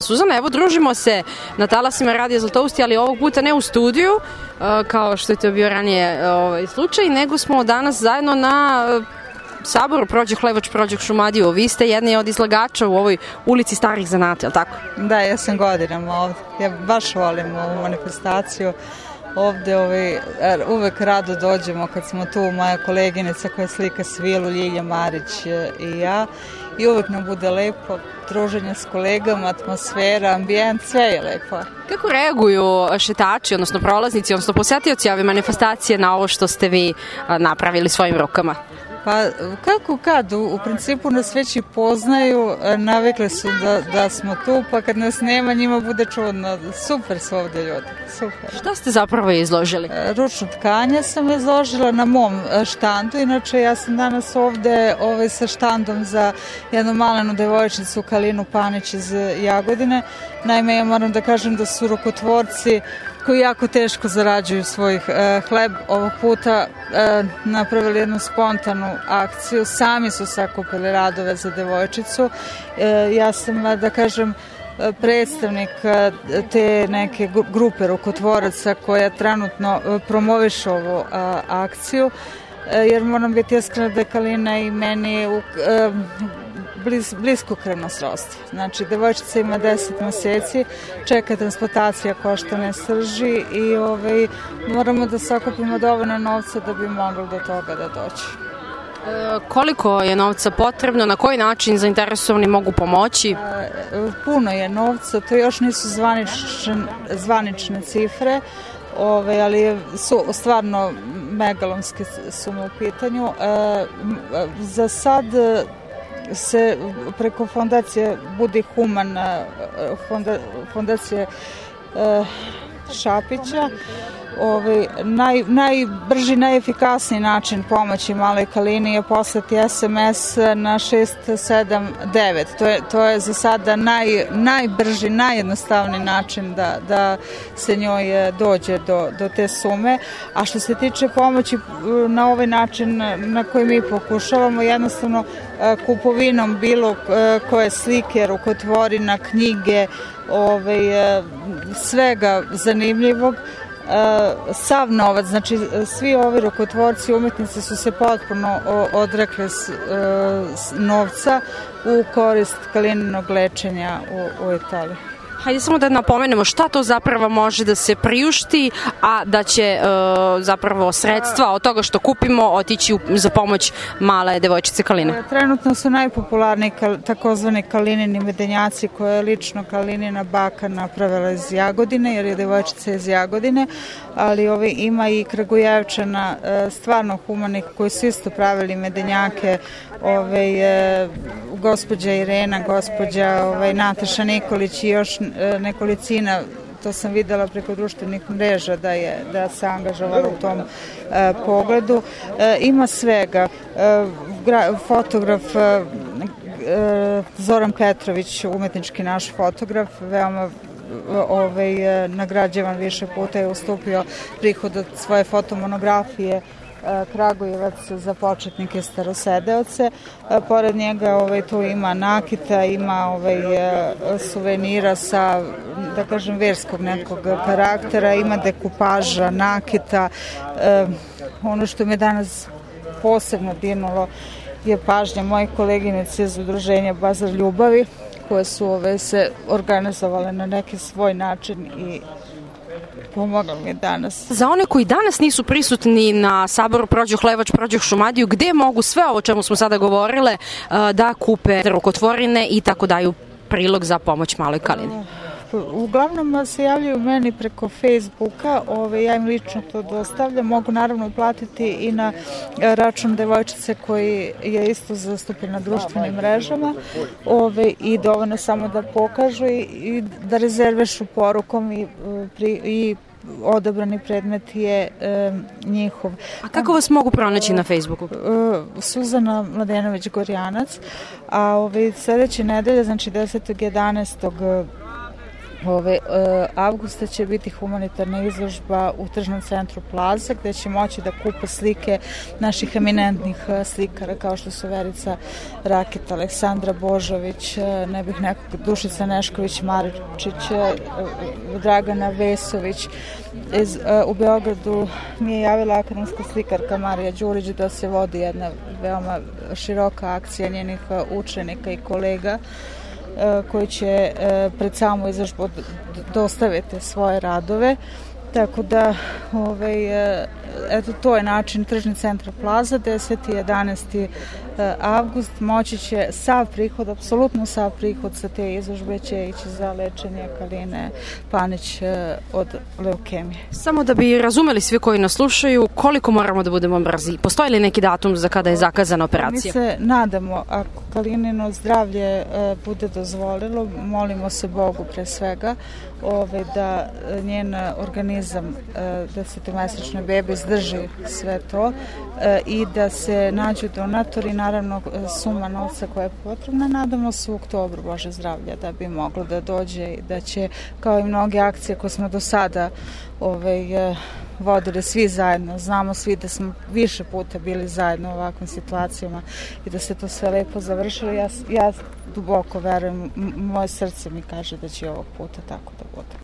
Suzana, evo družimo se na talasima Radija Zlatousti, ali ovog puta ne u studiju, kao što je to bio ranije slučaj, nego smo danas zajedno na Saboru Prođeh Levoč, Prođeh Šumadiju. Vi ste jedni od izlagača u ovoj ulici starih zanata, je li tako? Da, ja sam godinama ovdje. Ja baš volim ovu manifestaciju. Ovdje uvek rado dođemo kad smo tu, moja koleginica koja slika svilu, Ljilja Marić i ja. I uvek nam bude lepo, druženje s kolegama, atmosfera, ambijent, sve je lepo. Kako reaguju šetači, odnosno prolaznici, odnosno posetioci ove manifestacije na ovo što ste vi napravili svojim rukama? Pa kako kad, u principu nas već i poznaju, navikli su da smo tu, pa kad nas nema njima bude čudno. Super su ovdje ljudi, super. Šta ste zapravo izložili? Ručno tkanje sam izložila na mom štandu, inače ja sam danas ovdje sa štandom za jednu malenu devojčicu Kalinu Panić iz Jagodine. Naime, ja moram da kažem da su rukotvorci koji jako teško zarađuju svoj hleb, ovog puta napravili jednu spontanu akciju, sami su sakupili radove za devojčicu. Ja sam, da kažem, predstavnik te neke grupe rukotvoraca koja trenutno promoviše ovu akciju, jer moram biti iskrena da je Kalina i meni blisko krvno srodstvo. Znači, devojčica ima 10 meseci, čeka transplantacija koštane srži i moramo da sakupimo dovoljno novca da bi mogli do toga da doći. Koliko je novca potrebno, na koji način zainteresovani mogu pomoći? Puno je novca, to još nisu zvanične cifre, ali su stvarno megalomske sume u pitanju. Za sad se preko fondacije Budi Human, fondacije Šapića, najbrži, najefikasniji način pomoći maloj Kalini je poslati SMS na 679. To je za sada najbrži, najjednostavniji način da se njoj dođe do te sume. A što se tiče pomoći na ovaj način na koji mi pokušavamo, jednostavno kupovinom bilo koje slike, rukotvorina, knjige, svega zanimljivog, sav novac, znači svi ovi rukotvorci, umetnici su se potpuno odrekli novca u korist Kalininog lečenja u Italiji. Hajde samo da napomenemo šta to zapravo može da se priušti, a da će zapravo sredstva od toga što kupimo otići za pomoć male devojčice Kaline. Trenutno su najpopularniji takozvani Kalinini medenjaci koje je lično Kalinina baka napravila iz Jagodine, jer je devojčica iz Jagodine, ali ima i Kragujevčana stvarno humanih koji su isto pravili medenjake, gospođa Irena, gospođa Nataša Nikolić i još nekolicina, to sam videla preko društvenih mreža da se angažovala u tom pogledu. Ima svega. Fotograf Zoran Petrović, umetnički naš fotograf, veoma nagrađivan više puta, je ustupio prihod od svoje fotomonografije Kragujevac za početnike starosedeoce. Pored njega tu ima nakita, ima suvenira sa, da kažem, verskog nekog karaktera, ima dekupaža, nakita. Ono što me danas posebno dirnulo je pažnja moje koleginice iz udruženja Bazar ljubavi, koje su se organizovale na neki svoj način i pomogla mi danas. Za one koji danas nisu prisutni na Saboru Prođeh Levoč, Prođeh Šumadiju, gde mogu sve ovo o čemu smo sada govorile da kupe rukotvorine i tako daju prilog za pomoć maloj Kalini? Uglavnom se javljaju meni preko Facebooka, ja im lično to dostavljam, mogu naravno platiti i na račun devojčice koji je isto zastupljen na društvenim mrežama, i dovoljno samo da pokažu i da rezervešu porukom i odabrani predmet je njihov. A kako vas mogu pronaći na Facebooku? Suzana Mladenović-Gorjanac, a sljedeće nedelje, znači 10.11. Avgusta će biti humanitarna izložba u tržnom centru Plaza, gde će moći da kupe slike naših eminentnih slikara kao što su Verica Raketa, Aleksandra Božović, Dušica Nešković Maričić, Dragana Vesović. U Beogradu mi je javila akademska slikarka Marija Đurić da se vodi jedna veoma široka akcija njenih učenika i kolega koji će pred samu izložbu dostaviti svoje radove. Tako da, eto, to je način tržni centar Plaza, 10. i 11. avgust, moći će sav prihod, apsolutno sav prihod sa te izložbe će ići za lečenje Kaline Panić od leukemije. Samo da bi razumeli svi koji nas slušaju, koliko moramo da budemo brzi? Postoji li neki datum za kada je zakazana operacija? Mi se nadamo, ako Kalinino zdravlje bude dozvolilo, molimo se Bogu pre svega, da njen organizam, 10-mesečne bebe, izdrži sve to i da se nađu donatori, naravno suma novca koja je potrebna, nadamo se u oktobru, Bože zdravlja, da bi moglo da dođe i da će, kao i mnoge akcije koje smo do sada vodili svi zajedno, znamo svi da smo više puta bili zajedno u ovakvim situacijama i da se to sve lepo završilo. Ja duboko verujem, moje srce mi kaže da će ovog puta tako da bude.